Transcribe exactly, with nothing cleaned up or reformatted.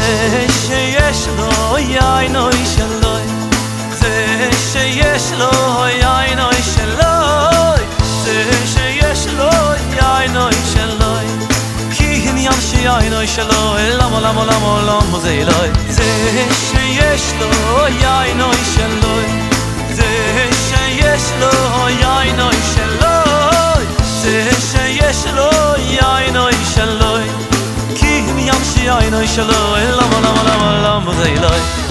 זה שיש לו יין אוי שלוי, זה שיש לו יין אוי שלוי, זה שיש לו יין אוי שלוי, כי עניין שיין אוי שלוי, למה למה למה למה זה אלוהי, זה שיש לו יין אוי שלוי, זה שיש לו יין אוי שלוי, זה שיש לו יין אוי שלוי, כי עניין שיין אוי שלוי, למה למה למה למה זה אלוהי.